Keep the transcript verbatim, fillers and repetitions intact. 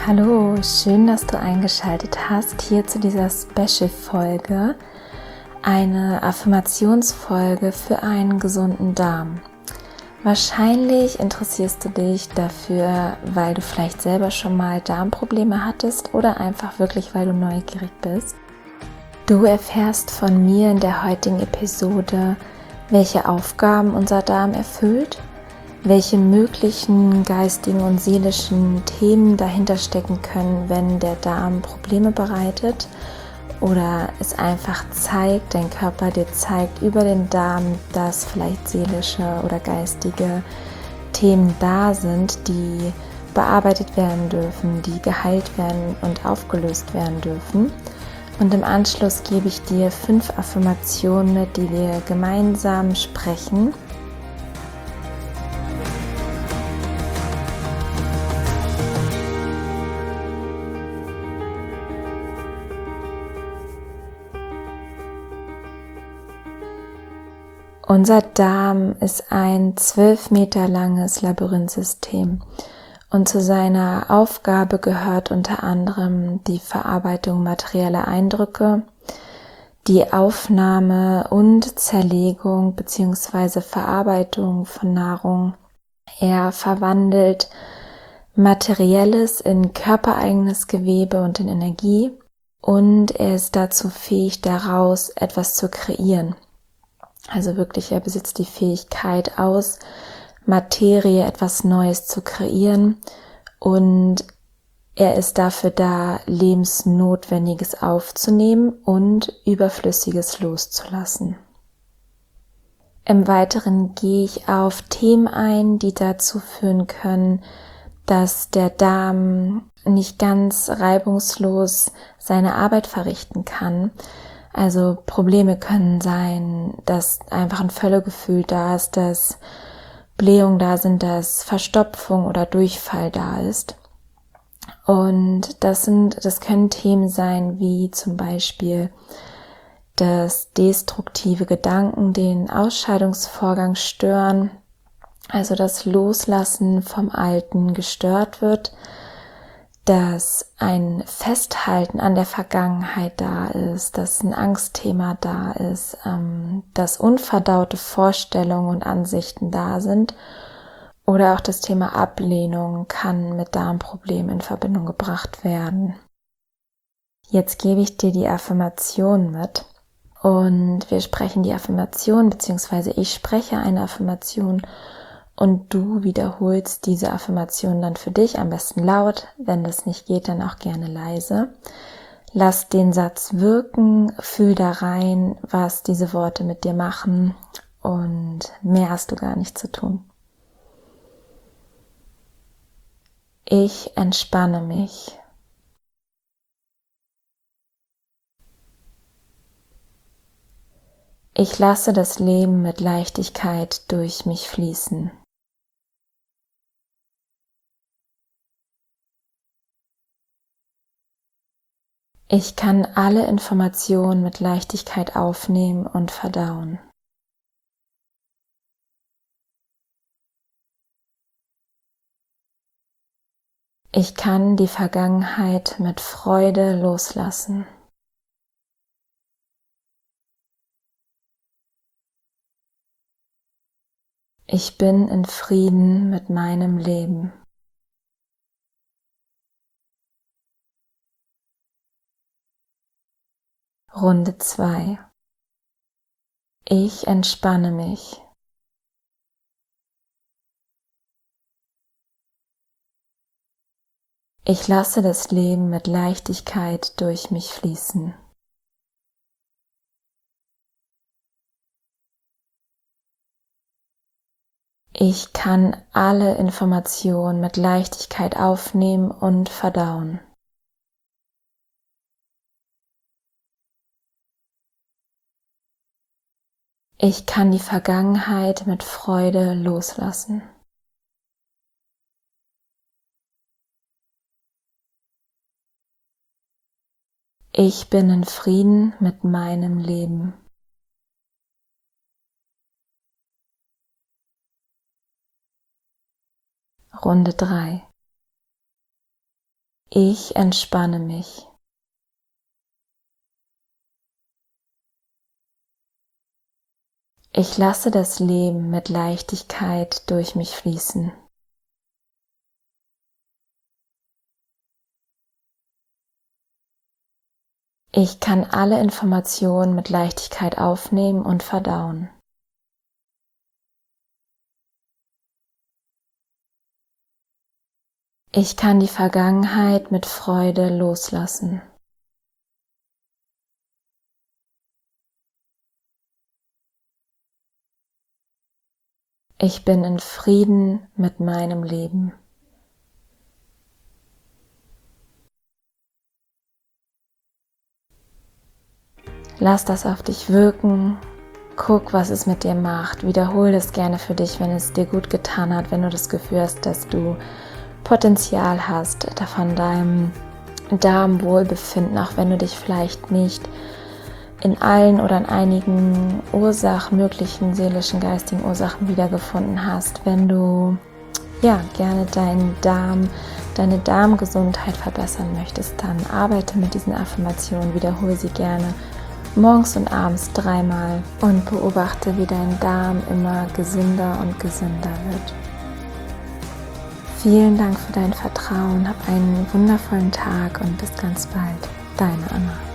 Hallo, schön, dass du eingeschaltet hast hier zu dieser Special-Folge, eine Affirmationsfolge für einen gesunden Darm. Wahrscheinlich interessierst du dich dafür, weil du vielleicht selber schon mal Darmprobleme hattest oder einfach wirklich, weil du neugierig bist. Du erfährst von mir in der heutigen Episode, welche Aufgaben unser Darm erfüllt, welche möglichen geistigen und seelischen Themen dahinter stecken können, wenn der Darm Probleme bereitet oder es einfach zeigt, dein Körper dir zeigt über den Darm, dass vielleicht seelische oder geistige Themen da sind, die bearbeitet werden dürfen, die geheilt werden und aufgelöst werden dürfen. Und im Anschluss gebe ich dir fünf Affirmationen mit, die wir gemeinsam sprechen. Unser Darm ist ein zwölf Meter langes Labyrinthsystem und zu seiner Aufgabe gehört unter anderem die Verarbeitung materieller Eindrücke, die Aufnahme und Zerlegung bzw. Verarbeitung von Nahrung. Er verwandelt Materielles in körpereigenes Gewebe und in Energie und er ist dazu fähig, daraus etwas zu kreieren. Also wirklich, er besitzt die Fähigkeit, aus Materie etwas Neues zu kreieren und er ist dafür da, Lebensnotwendiges aufzunehmen und Überflüssiges loszulassen. Im Weiteren gehe ich auf Themen ein, die dazu führen können, dass der Darm nicht ganz reibungslos seine Arbeit verrichten kann. Also Probleme können sein, dass einfach ein Völlegefühl da ist, dass Blähungen da sind, dass Verstopfung oder Durchfall da ist. Und das sind, das können Themen sein, wie zum Beispiel, dass destruktive Gedanken den Ausscheidungsvorgang stören, also das Loslassen vom Alten gestört wird, dass ein Festhalten an der Vergangenheit da ist, dass ein Angstthema da ist, dass unverdaute Vorstellungen und Ansichten da sind oder auch das Thema Ablehnung kann mit Darmproblemen in Verbindung gebracht werden. Jetzt gebe ich dir die Affirmation mit und wir sprechen die Affirmation, beziehungsweise ich spreche eine Affirmation und du wiederholst diese Affirmation dann für dich, am besten laut, wenn das nicht geht, dann auch gerne leise. Lass den Satz wirken, fühl da rein, was diese Worte mit dir machen und mehr hast du gar nicht zu tun. Ich entspanne mich. Ich lasse das Leben mit Leichtigkeit durch mich fließen. Ich kann alle Informationen mit Leichtigkeit aufnehmen und verdauen. Ich kann die Vergangenheit mit Freude loslassen. Ich bin in Frieden mit meinem Leben. Runde zwei. Ich entspanne mich. Ich lasse das Leben mit Leichtigkeit durch mich fließen. Ich kann alle Informationen mit Leichtigkeit aufnehmen und verdauen. Ich kann die Vergangenheit mit Freude loslassen. Ich bin in Frieden mit meinem Leben. Runde drei. Ich entspanne mich. Ich lasse das Leben mit Leichtigkeit durch mich fließen. Ich kann alle Informationen mit Leichtigkeit aufnehmen und verdauen. Ich kann die Vergangenheit mit Freude loslassen. Ich bin in Frieden mit meinem Leben. Lass das auf dich wirken. Guck, was es mit dir macht. Wiederhole es gerne für dich, wenn es dir gut getan hat, wenn du das Gefühl hast, dass du Potenzial hast, von deinem Darmwohlbefinden, auch wenn du dich vielleicht nicht in allen oder in einigen Ursachen, möglichen seelischen, geistigen Ursachen wiedergefunden hast. Wenn du ja gerne deinen Darm, deine Darmgesundheit verbessern möchtest, dann arbeite mit diesen Affirmationen, wiederhole sie gerne morgens und abends dreimal und beobachte, wie dein Darm immer gesünder und gesünder wird. Vielen Dank für dein Vertrauen, hab einen wundervollen Tag und bis ganz bald. Deine Anna.